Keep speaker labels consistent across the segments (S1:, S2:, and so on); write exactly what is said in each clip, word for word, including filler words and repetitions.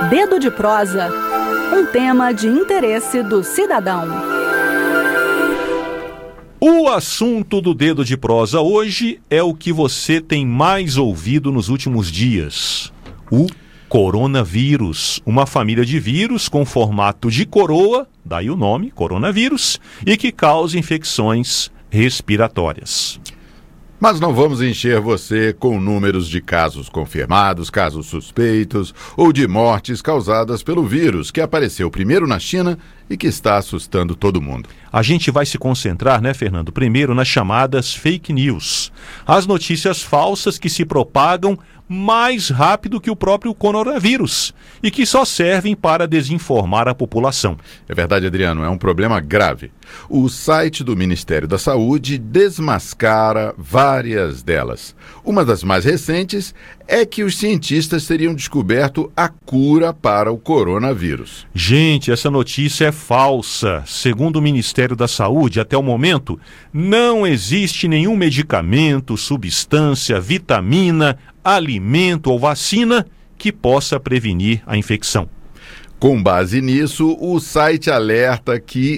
S1: Dedo de prosa, um tema de interesse do cidadão.
S2: O assunto do Dedo de Prosa hoje é o que você tem mais ouvido nos últimos dias: o coronavírus, uma família de vírus com formato de coroa, daí o nome, coronavírus, e que causa infecções respiratórias.
S3: Mas não vamos encher você com números de casos confirmados, casos suspeitos ou de mortes causadas pelo vírus que apareceu primeiro na China e que está assustando todo mundo.
S2: A gente vai se concentrar, né, Fernando, primeiro nas chamadas fake news, as notícias falsas que se propagam mais rápido que o próprio coronavírus e que só servem para desinformar a população.
S3: É verdade, Adriano, é um problema grave. O site do Ministério da Saúde desmascara várias delas. Uma das mais recentes é que os cientistas teriam descoberto a cura para o coronavírus.
S2: Gente, essa notícia é falsa. Segundo o Ministério da Saúde, até o momento, não existe nenhum medicamento, substância, vitamina, alimento ou vacina que possa prevenir a infecção.
S3: Com base nisso, o site alerta que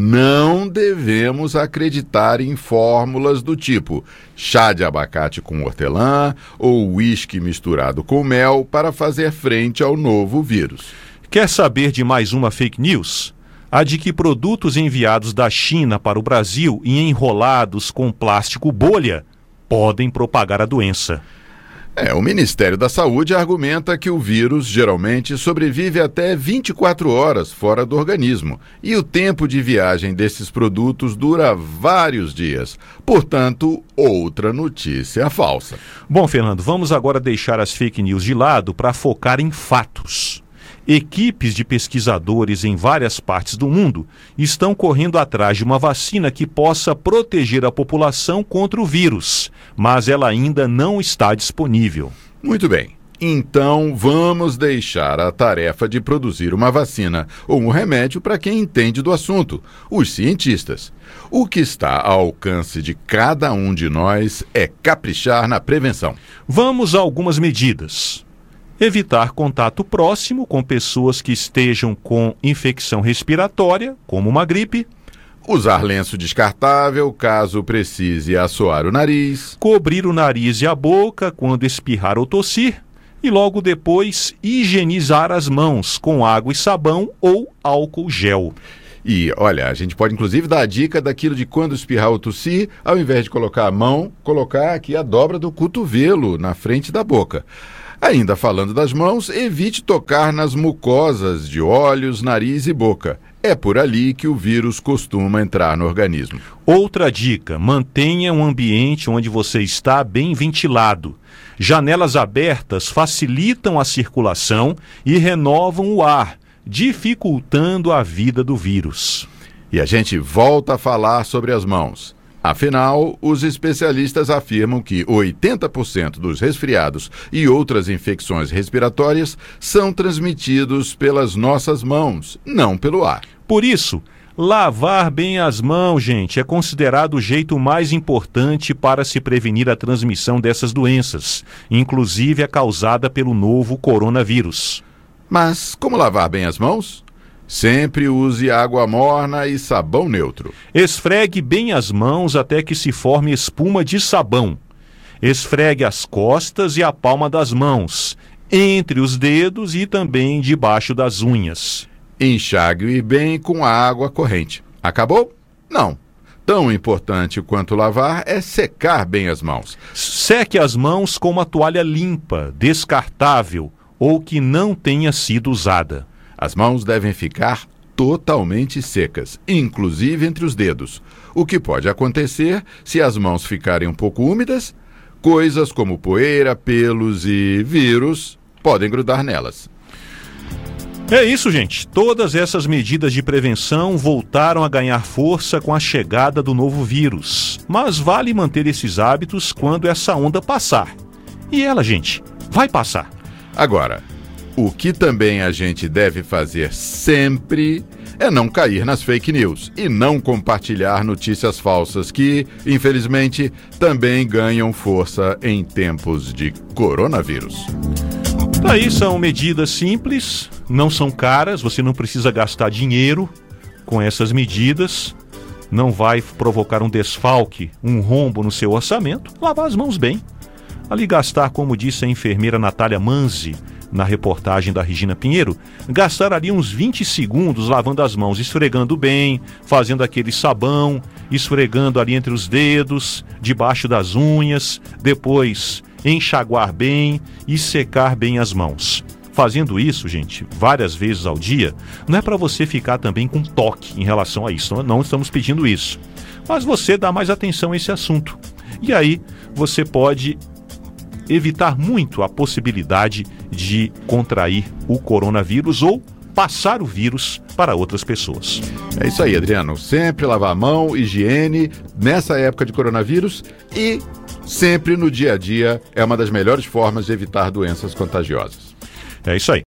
S3: não devemos acreditar em fórmulas do tipo chá de abacate com hortelã ou uísque misturado com mel para fazer frente ao novo vírus.
S2: Quer saber de mais uma fake news? A de que produtos enviados da China para o Brasil e enrolados com plástico bolha podem propagar a doença.
S3: É, o Ministério da Saúde argumenta que o vírus geralmente sobrevive até vinte e quatro horas fora do organismo e o tempo de viagem desses produtos dura vários dias. Portanto, outra notícia falsa.
S2: Bom, Fernando, vamos agora deixar as fake news de lado para focar em fatos. Equipes de pesquisadores em várias partes do mundo estão correndo atrás de uma vacina que possa proteger a população contra o vírus, mas ela ainda não está disponível.
S3: Muito bem. Então, vamos deixar a tarefa de produzir uma vacina ou um remédio para quem entende do assunto, os cientistas. O que está ao alcance de cada um de nós é caprichar na prevenção.
S2: Vamos a algumas medidas. Evitar contato próximo com pessoas que estejam com infecção respiratória, como uma gripe.
S3: Usar lenço descartável caso precise assoar o nariz.
S2: Cobrir o nariz e a boca quando espirrar ou tossir. E logo depois, higienizar as mãos com água e sabão ou álcool gel.
S3: E, olha, a gente pode inclusive dar a dica daquilo de quando espirrar ou tossir, ao invés de colocar a mão, colocar aqui a dobra do cotovelo na frente da boca. Ainda falando das mãos, evite tocar nas mucosas de olhos, nariz e boca. É por ali que o vírus costuma entrar no organismo.
S2: Outra dica: mantenha um ambiente onde você está bem ventilado. Janelas abertas facilitam a circulação e renovam o ar, dificultando a vida do vírus.
S3: E a gente volta a falar sobre as mãos. Afinal, os especialistas afirmam que oitenta por cento dos resfriados e outras infecções respiratórias são transmitidos pelas nossas mãos, não pelo ar.
S2: Por isso, lavar bem as mãos, gente, é considerado o jeito mais importante para se prevenir a transmissão dessas doenças, inclusive a causada pelo novo coronavírus.
S3: Mas como lavar bem as mãos? Sempre use água morna e sabão neutro.
S2: Esfregue bem as mãos até que se forme espuma de sabão. Esfregue as costas e a palma das mãos, entre os dedos e também debaixo das unhas.
S3: Enxague bem com a água corrente. Acabou? Não. Tão importante quanto lavar é secar bem as mãos.
S2: Seque as mãos com uma toalha limpa, descartável ou que não tenha sido usada.
S3: As mãos devem ficar totalmente secas, inclusive entre os dedos. O que pode acontecer se as mãos ficarem um pouco úmidas? Coisas como poeira, pelos e vírus podem grudar nelas.
S2: É isso, gente. Todas essas medidas de prevenção voltaram a ganhar força com a chegada do novo vírus. Mas vale manter esses hábitos quando essa onda passar. E ela, gente, vai passar.
S3: Agora, o que também a gente deve fazer sempre é não cair nas fake news e não compartilhar notícias falsas que, infelizmente, também ganham força em tempos de coronavírus.
S2: Aí são medidas simples, não são caras, você não precisa gastar dinheiro com essas medidas, não vai provocar um desfalque, um rombo no seu orçamento. Lavar as mãos bem. Ali gastar, como disse a enfermeira Natália Manzi, na reportagem da Regina Pinheiro, gastar ali uns vinte segundos lavando as mãos, esfregando bem, fazendo aquele sabão, esfregando ali entre os dedos, debaixo das unhas, depois enxaguar bem e secar bem as mãos. Fazendo isso, gente, várias vezes ao dia, não é para você ficar também com toque em relação a isso, não, não estamos pedindo isso. Mas você dá mais atenção a esse assunto. E aí você pode evitar muito a possibilidade de contrair o coronavírus ou passar o vírus para outras pessoas.
S3: É isso aí, Adriano. Sempre lavar a mão, higiene, nessa época de coronavírus e sempre no dia a dia é uma das melhores formas de evitar doenças contagiosas.
S2: É isso aí.